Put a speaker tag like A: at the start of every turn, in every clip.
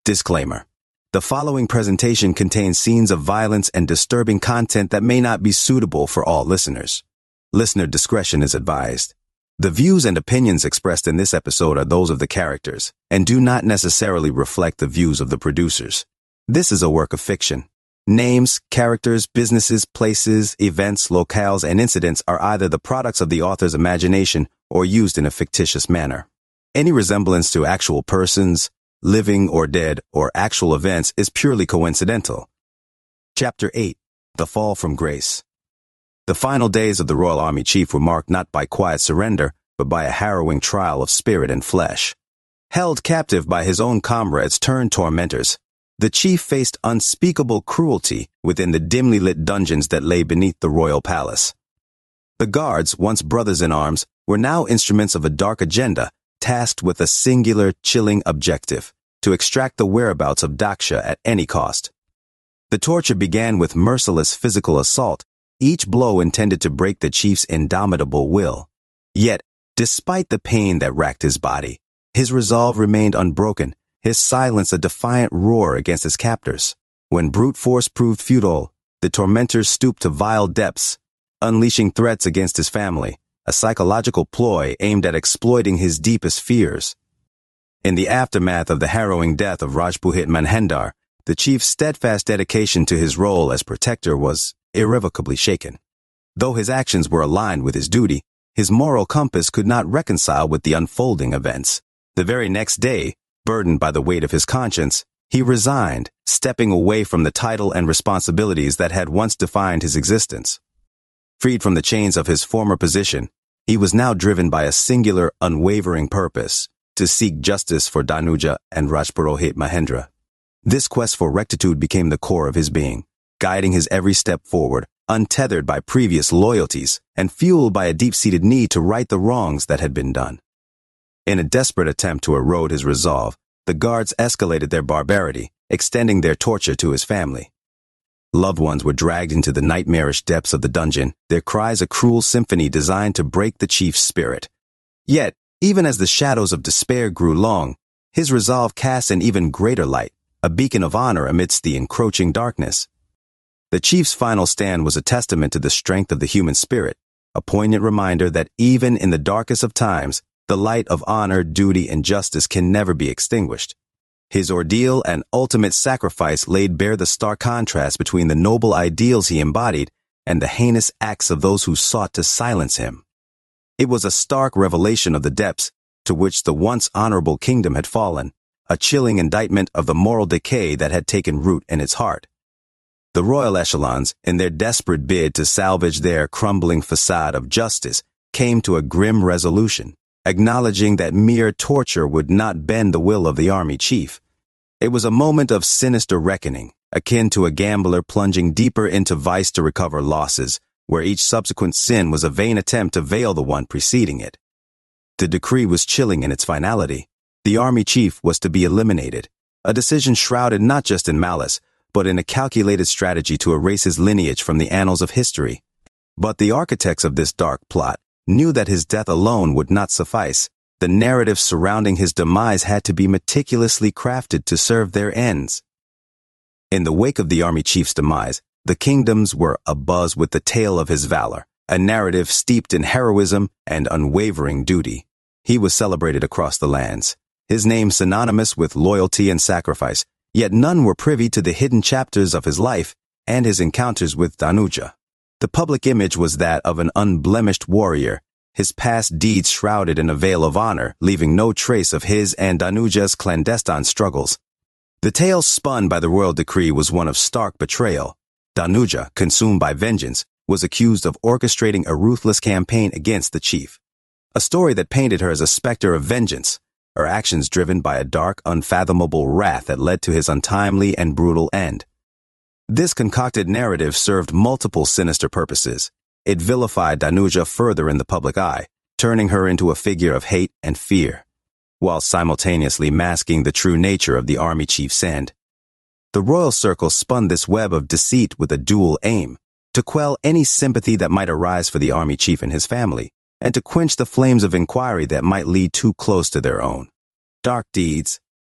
A: Disclaimer. The following presentation contains scenes of violence and disturbing content that may not be suitable for all listeners. Listener discretion is advised. The views and opinions expressed in this episode are those of the characters and do not necessarily reflect the views of the producers. This is a work of fiction. Names, characters, businesses, places, events, locales, and incidents are either the products of the author's imagination or used in a fictitious manner. Any resemblance to actual persons, living or dead, or actual events is purely coincidental. Chapter 8. The Fall from Grace. The final days of the Royal Army Chief were marked not by quiet surrender, but by a harrowing trial of spirit and flesh. Held captive by his own comrades turned tormentors, the chief faced unspeakable cruelty within the dimly lit dungeons that lay beneath the royal palace. The guards, once brothers in arms, were now instruments of a dark agenda, tasked with a singular, chilling objective: to extract the whereabouts of Daksha at any cost. The torture began with merciless physical assault, each blow intended to break the chief's indomitable will. Yet, despite the pain that racked his body, his resolve remained unbroken, his silence a defiant roar against his captors. When brute force proved futile, the tormentors stooped to vile depths, unleashing threats against his family, a psychological ploy aimed at exploiting his deepest fears. In the aftermath of the harrowing death of Rajpuhit Manhendar, the chief's steadfast dedication to his role as protector was irrevocably shaken. Though his actions were aligned with his duty, his moral compass could not reconcile with the unfolding events. The very next day, burdened by the weight of his conscience, he resigned, stepping away from the title and responsibilities that had once defined his existence. Freed from the chains of his former position, he was now driven by a singular, unwavering purpose: to seek justice for Danuja and Rajpurohit Mahendra. This quest for rectitude became the core of his being, guiding his every step forward, untethered by previous loyalties and fueled by a deep-seated need to right the wrongs that had been done. In a desperate attempt to erode his resolve, the guards escalated their barbarity, extending their torture to his family. Loved ones were dragged into the nightmarish depths of the dungeon, their cries a cruel symphony designed to break the chief's spirit. Yet, even as the shadows of despair grew long, his resolve cast an even greater light, a beacon of honor amidst the encroaching darkness. The chief's final stand was a testament to the strength of the human spirit, a poignant reminder that even in the darkest of times, the light of honor, duty, and justice can never be extinguished. His ordeal and ultimate sacrifice laid bare the stark contrast between the noble ideals he embodied and the heinous acts of those who sought to silence him. It was a stark revelation of the depths to which the once honorable kingdom had fallen, a chilling indictment of the moral decay that had taken root in its heart. The royal echelons, in their desperate bid to salvage their crumbling facade of justice, came to a grim resolution, acknowledging that mere torture would not bend the will of the army chief. It was a moment of sinister reckoning, akin to a gambler plunging deeper into vice to recover losses, where each subsequent sin was a vain attempt to veil the one preceding it. The decree was chilling in its finality. The army chief was to be eliminated, a decision shrouded not just in malice, but in a calculated strategy to erase his lineage from the annals of history. But the architects of this dark plot knew that his death alone would not suffice. The narrative surrounding his demise had to be meticulously crafted to serve their ends. In the wake of the army chief's demise, the kingdoms were abuzz with the tale of his valor, a narrative steeped in heroism and unwavering duty. He was celebrated across the lands, his name synonymous with loyalty and sacrifice, yet none were privy to the hidden chapters of his life and his encounters with Danuja. The public image was that of an unblemished warrior, his past deeds shrouded in a veil of honor, leaving no trace of his and Danuja's clandestine struggles. The tale spun by the royal decree was one of stark betrayal. Danuja, consumed by vengeance, was accused of orchestrating a ruthless campaign against the chief. A story that painted her as a specter of vengeance, her actions driven by a dark, unfathomable wrath that led to his untimely and brutal end. This concocted narrative served multiple sinister purposes. It vilified Danuja further in the public eye, turning her into a figure of hate and fear, while simultaneously masking the true nature of the army chief's end. The royal circle spun this web of deceit with a dual aim: to quell any sympathy that might arise for the army chief and his family, and to quench the flames of inquiry that might lead too close to their own. Dark deeds,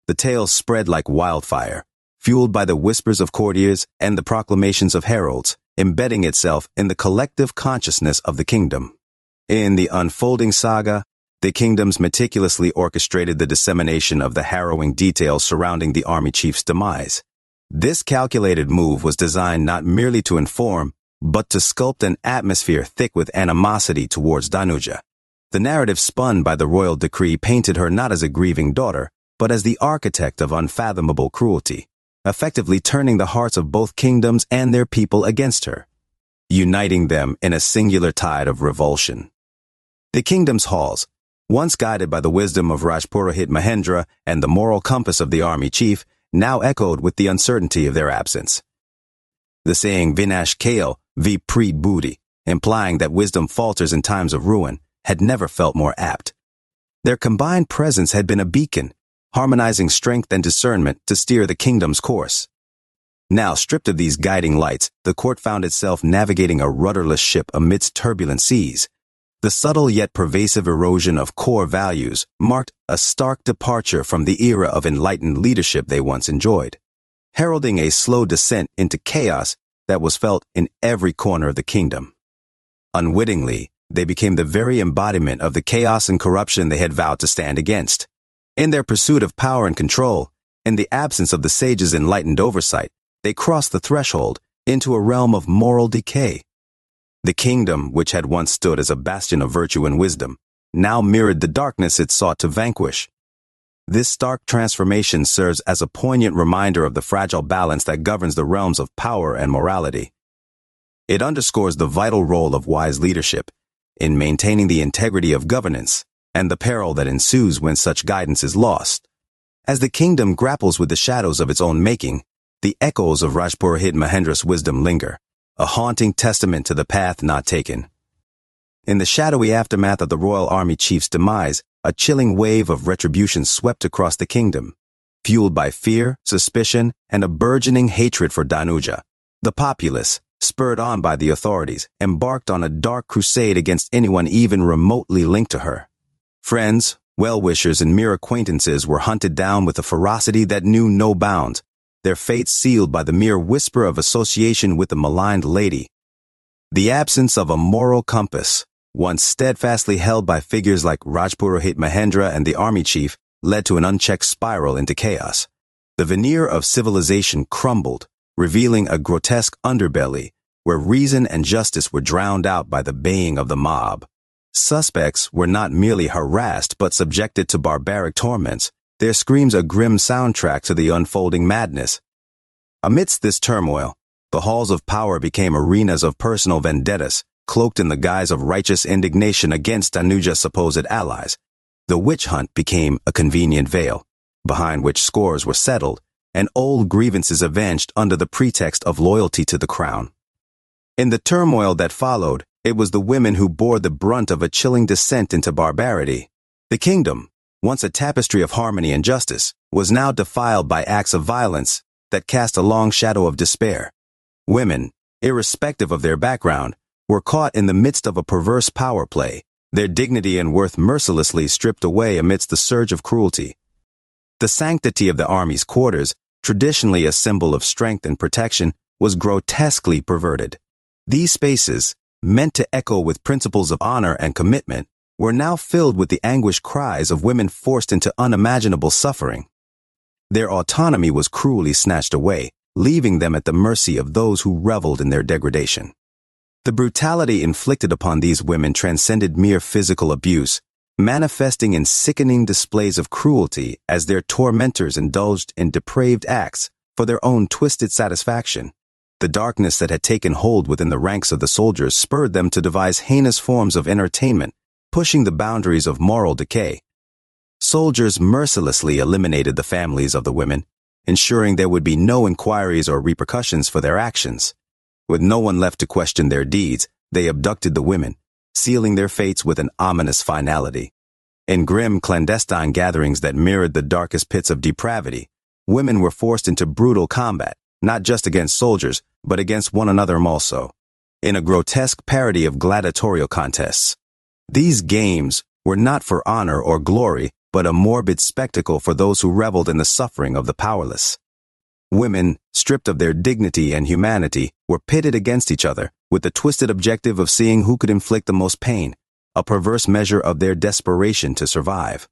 A: the tales spread like wildfire, fueled by the whispers of courtiers and the proclamations of heralds, embedding itself in the collective consciousness of the kingdom. In the unfolding saga, the kingdoms meticulously orchestrated the dissemination of the harrowing details surrounding the army chief's demise. This calculated move was designed not merely to inform, but to sculpt an atmosphere thick with animosity towards Danuja. The narrative spun by the royal decree painted her not as a grieving daughter, but as the architect of unfathomable cruelty, effectively turning the hearts of both kingdoms and their people against her, uniting them in a singular tide of revulsion. The kingdom's halls, once guided by the wisdom of Rajpurohit Mahendra and the moral compass of the army chief, now echoed with the uncertainty of their absence. The saying Vinash Kale Vipreet Budi, implying that wisdom falters in times of ruin, had never felt more apt. Their combined presence had been a beacon, harmonizing strength and discernment to steer the kingdom's course. Now, stripped of these guiding lights, the court found itself navigating a rudderless ship amidst turbulent seas. The subtle yet pervasive erosion of core values marked a stark departure from the era of enlightened leadership they once enjoyed, heralding a slow descent into chaos that was felt in every corner of the kingdom. Unwittingly, they became the very embodiment of the chaos and corruption they had vowed to stand against. In their pursuit of power and control, in the absence of the sage's enlightened oversight, they crossed the threshold into a realm of moral decay. The kingdom, which had once stood as a bastion of virtue and wisdom, now mirrored the darkness it sought to vanquish. This stark transformation serves as a poignant reminder of the fragile balance that governs the realms of power and morality. It underscores the vital role of wise leadership in maintaining the integrity of governance and the peril that ensues when such guidance is lost. As the kingdom grapples with the shadows of its own making, the echoes of Rajpurohit Mahendra's wisdom linger, a haunting testament to the path not taken. In the shadowy aftermath of the royal army chief's demise, a chilling wave of retribution swept across the kingdom. Fueled by fear, suspicion, and a burgeoning hatred for Danuja, the populace, spurred on by the authorities, embarked on a dark crusade against anyone even remotely linked to her. Friends, well-wishers, and mere acquaintances were hunted down with a ferocity that knew no bounds, their fates sealed by the mere whisper of association with the maligned lady. The absence of a moral compass, once steadfastly held by figures like Rajpurohit Mahendra and the army chief, led to an unchecked spiral into chaos. The veneer of civilization crumbled, revealing a grotesque underbelly where reason and justice were drowned out by the baying of the mob. Suspects were not merely harassed but subjected to barbaric torments, their screams a grim soundtrack to the unfolding madness. Amidst this turmoil, the halls of power became arenas of personal vendettas, cloaked in the guise of righteous indignation against Danuja's supposed allies. The witch hunt became a convenient veil, behind which scores were settled and old grievances avenged under the pretext of loyalty to the crown. In the turmoil that followed, it was the women who bore the brunt of a chilling descent into barbarity. The kingdom, once a tapestry of harmony and justice, was now defiled by acts of violence that cast a long shadow of despair. Women, irrespective of their background, were caught in the midst of a perverse power play, their dignity and worth mercilessly stripped away amidst the surge of cruelty. The sanctity of the army's quarters, traditionally a symbol of strength and protection, was grotesquely perverted. These spaces, meant to echo with principles of honor and commitment, were now filled with the anguished cries of women forced into unimaginable suffering. Their autonomy was cruelly snatched away, leaving them at the mercy of those who reveled in their degradation. The brutality inflicted upon these women transcended mere physical abuse, manifesting in sickening displays of cruelty as their tormentors indulged in depraved acts for their own twisted satisfaction. The darkness that had taken hold within the ranks of the soldiers spurred them to devise heinous forms of entertainment, pushing the boundaries of moral decay. Soldiers mercilessly eliminated the families of the women, ensuring there would be no inquiries or repercussions for their actions. With no one left to question their deeds, they abducted the women, sealing their fates with an ominous finality. In grim clandestine gatherings that mirrored the darkest pits of depravity, women were forced into brutal combat, not just against soldiers, but against one another also, in a grotesque parody of gladiatorial contests. These games were not for honor or glory, but a morbid spectacle for those who reveled in the suffering of the powerless. Women, stripped of their dignity and humanity, were pitted against each other, with the twisted objective of seeing who could inflict the most pain, a perverse measure of their desperation to survive.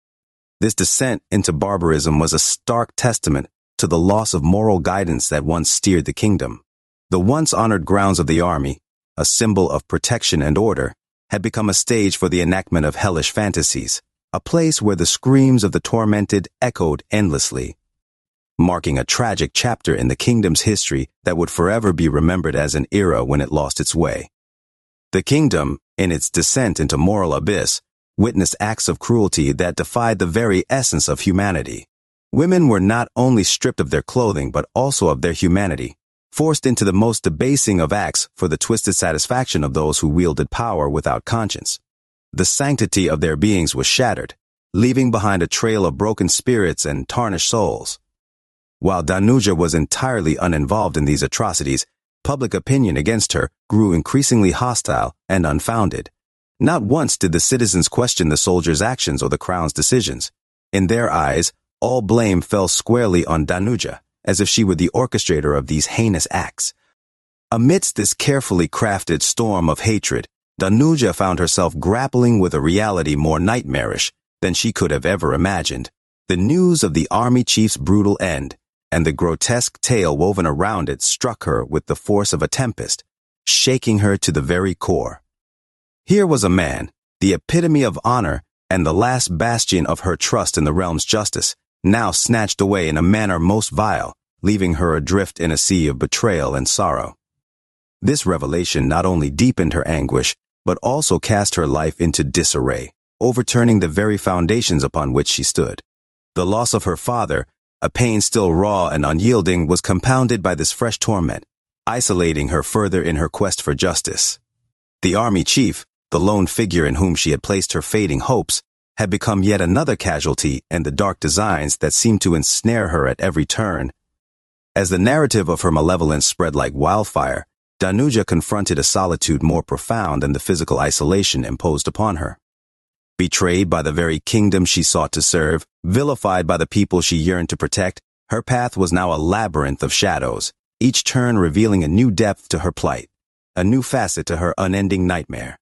A: This descent into barbarism was a stark testament to the loss of moral guidance that once steered the kingdom. The once honored grounds of the army, a symbol of protection and order, had become a stage for the enactment of hellish fantasies, a place where the screams of the tormented echoed endlessly, marking a tragic chapter in the kingdom's history that would forever be remembered as an era when it lost its way. The kingdom, in its descent into moral abyss, witnessed acts of cruelty that defied the very essence of humanity. Women were not only stripped of their clothing but also of their humanity, forced into the most debasing of acts for the twisted satisfaction of those who wielded power without conscience. The sanctity of their beings was shattered, leaving behind a trail of broken spirits and tarnished souls. While Danuja was entirely uninvolved in these atrocities, public opinion against her grew increasingly hostile and unfounded. Not once did the citizens question the soldiers' actions or the crown's decisions. In their eyes, all blame fell squarely on Danuja, as if she were the orchestrator of these heinous acts. Amidst this carefully crafted storm of hatred, Danuja found herself grappling with a reality more nightmarish than she could have ever imagined. The news of the army chief's brutal end and the grotesque tale woven around it struck her with the force of a tempest, shaking her to the very core. Here was a man, the epitome of honor and the last bastion of her trust in the realm's justice, now snatched away in a manner most vile, leaving her adrift in a sea of betrayal and sorrow. This revelation not only deepened her anguish, but also cast her life into disarray, overturning the very foundations upon which she stood. The loss of her father, a pain still raw and unyielding, was compounded by this fresh torment, isolating her further in her quest for justice. The army chief, the lone figure in whom she had placed her fading hopes, had become yet another casualty in the dark designs that seemed to ensnare her at every turn. As the narrative of her malevolence spread like wildfire, Danuja confronted a solitude more profound than the physical isolation imposed upon her. Betrayed by the very kingdom she sought to serve, vilified by the people she yearned to protect, her path was now a labyrinth of shadows, each turn revealing a new depth to her plight, a new facet to her unending nightmare.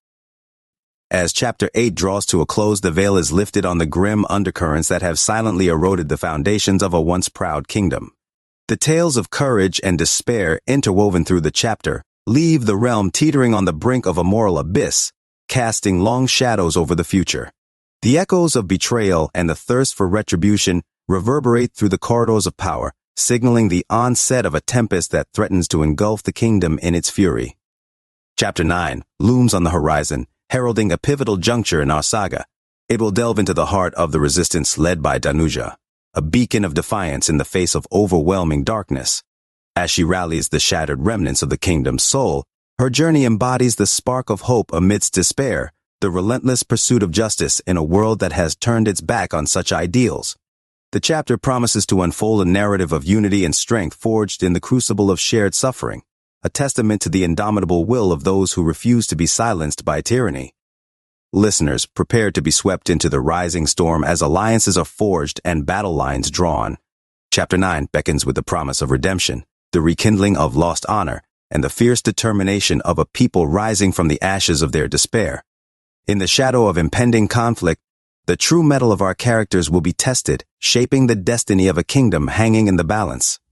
A: As Chapter 8 draws to a close, the veil is lifted on the grim undercurrents that have silently eroded the foundations of a once proud kingdom. The tales of courage and despair interwoven through the chapter leave the realm teetering on the brink of a moral abyss, casting long shadows over the future. The echoes of betrayal and the thirst for retribution reverberate through the corridors of power, signaling the onset of a tempest that threatens to engulf the kingdom in its fury. Chapter 9 looms on the horizon, heralding a pivotal juncture in our saga. It will delve into the heart of the resistance led by Danuja, a beacon of defiance in the face of overwhelming darkness. As she rallies the shattered remnants of the kingdom's soul, her journey embodies the spark of hope amidst despair, the relentless pursuit of justice in a world that has turned its back on such ideals. The chapter promises to unfold a narrative of unity and strength forged in the crucible of shared suffering, a testament to the indomitable will of those who refuse to be silenced by tyranny. Listeners, prepare to be swept into the rising storm as alliances are forged and battle lines drawn. Chapter 9 beckons with the promise of redemption, the rekindling of lost honor, and the fierce determination of a people rising from the ashes of their despair. In the shadow of impending conflict, the true mettle of our characters will be tested, shaping the destiny of a kingdom hanging in the balance.